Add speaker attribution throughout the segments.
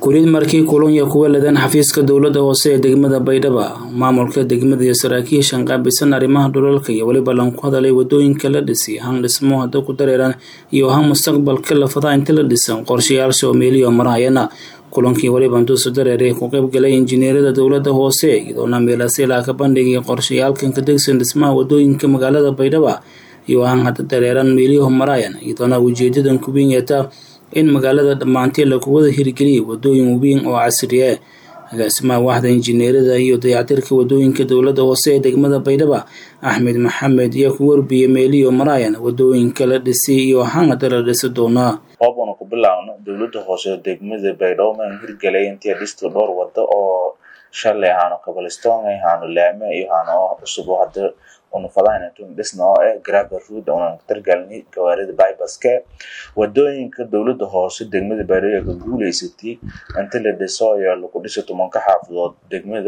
Speaker 1: kurid markii kulanya kuwa ladan xafiiska dawladda hoose ee degmada Baydhabo maamulka degmada iyo saraakiisha qaabilsan arrimaha dhulalka iyo waliba lan ku hadalay wadooyinka la dhisay han dhismo hada ku dareeran iyo han mustaqbalka la fadaa inta la dhisan qorshayaal Soomaaliya marayana kulankii waliba intuu soo dareeray ku qayb galay injineerada dawladda hoose iyadoo meelaha ka bandhigay qorshayaalkan ka degsan dhismaha wadooyinka magaalada Baydhabo iyo han hada dareeran meelaha marayana iyadoo ujeedadan ku binyata in magaalada dhamaantii lagu wada hirgeliyay wadooyin weyn oo casri ah agaasimaha waaxda injineerada iyo dayactirka wadooyinka dawladda hoose ee degmada Baydhabo Axmed Maxamed iyo ku warbiyay meeliyo marayana wadooyinka la dhisay iyo hanada la dhisi doona
Speaker 2: qoobna ku bilaawno dawladda hoose degmada Baydhabo ma hirgelay intii dhisto dhowr wado oo shalay aanu Cobblestone aanu laame iyo aanu cusub hada oo fadhana tun dhisno ee gravel road oo targalni gawaarida bypasska wadooyinka dawladda hoose degmada Baydhabo ee guuleysatay inta la dhiso iyo lagu dhiso tumanka xaafadood degmada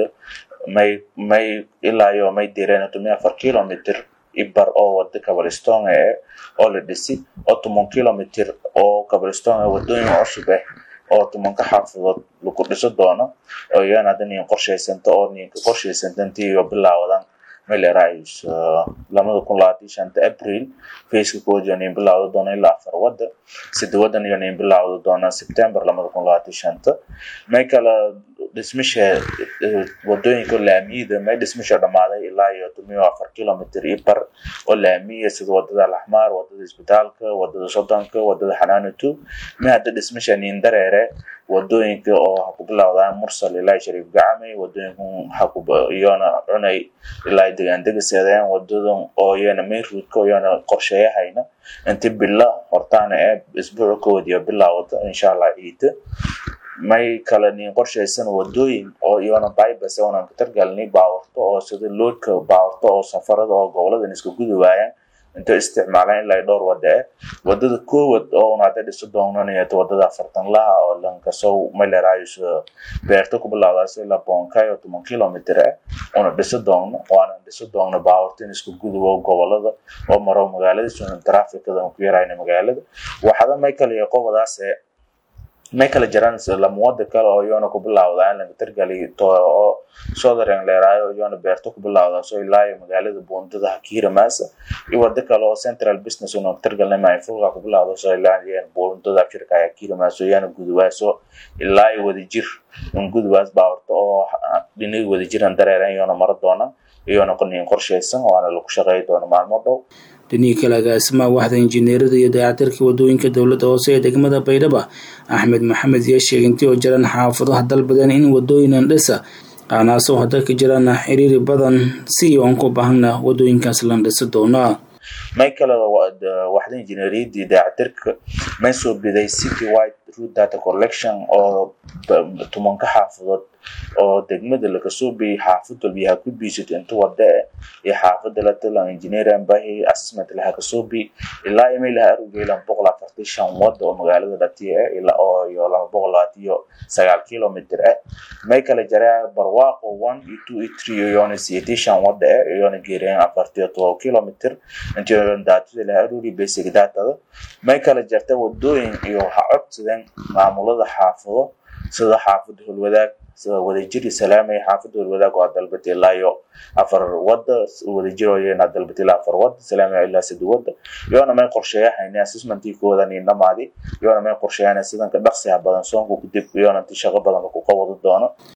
Speaker 2: may ilaa iyo may direen 4 kilometer ibar oo wada Cobblestone oo la dhisay oo 10 kilometer oo Cobblestone wadooyin cusub oo tumanka xaafadood lagu dhiso doono oo yana hadii qorsheysanto oo ninka qorsheysantantii iyo bilawdan ملرايس لما يكون لاتي شنت أبريل فيسبوك وجانين بلاو دونا إلا أفر ودا سد ودا يانين بلاو دونا سبتمبر لما يكون لاتي شنت ما يكلا دسمش ودوين كل أميدة ما دسمش هذا ماله إلا يوتميو أفر كيلومتر إبر ولا أمية سد ودا الأحمر ودا إسبتالك ودا صدانك ودا حنانتو ما هذا دسمش يانين دريرة ودوين كأو حكوبلاو دا مرسل إلا شريف جامي ودوين حكوب يانا عني إلا deegaan degasadeen wadadan oo yana meerudka yana qorshayahayna inta bilaa hortaana ee isbuucoodii bilaawada insha Allah ciida may kala nin qorshaysan wadooyin oo yana bypass oo aan ka targalnay baawarto oo sida loodka baawarto oo safarada oo gobolada isku gudubaya inta isticmaalaan ilaa dhowr wadada koowad oo aan dhiso doonanaya wadada afartan laha oo lanka soo meelaraayis beerto ku bilaawdaasay la boonkayo 10 kilometer oo dhiso doono baawartin isku gudubo gobolada oo maro magaalada soo trafficada ku yarayna magaalada waxada may kala qobadaas may kala jiraan la muwada kale oo yoona ku bilaawdaan la targalay oo soo dareen leeraayo yoona beerto ku bilaawda soo ilaa magaalada boondada Kiiramaas iyo wada kale oo central business oo targalnay ma fuuqa ku bilaawda soo ilaa boondada shirkada Kiiramaas oo yana gudubaaso ilaa wada jir gudubas baawarto oo dhinay wada jiran dareeraan yoona mar doona yoona qaniin qorsheysan oo aan lagu shaqeeyo doona maalmo dhow
Speaker 1: dhinii kale agaasimaha waaxda injineerada iyo dayactirka wadooyinka dawladda hoose ee degmada Baydhabo Axmed Maxamed ayaa sheegay intii oo jiraan xaafadaha dalbadan in wadooyinan dhisa qaanaaso hada ka jiraan xiriir badan si oo ku baahna wadooyinkaas la dhisi doona
Speaker 2: may kala waaxda injineeriyada dayactirka may soo biday city wide route data collection oo tumanka xaafadood oo degmada laga soo bixiyay xaafadda biyaha ku biisay inta wada ee xaafadda la talaan engineering baahi assessment laha ka soo bi ilaa email arugeylan 145 wada oo magaalada dhatiye ilaa oo iyo 229 kilometer may kala jaraa barwaaqo 1 2 3 yoona citation wada yoona geereen 42 kilometer inta data la aruri basic data may kala jarta wadooyin iyo codsadeen maamulada xaafado sida xaafadda Hulwadaag sida wadajir salaamay xaafadda Hulwadaag oo dalbatay laayo afar wada wadajir oo yana dalbatay afar wada salaamay ilaa 3 wada yoona may qorshayahaynaa assessmentii kooda in dhamaadi yoona may qorshayaana sidan ka dhaqsiga badan soo ku dib yoona shaqo badan ku qabado doono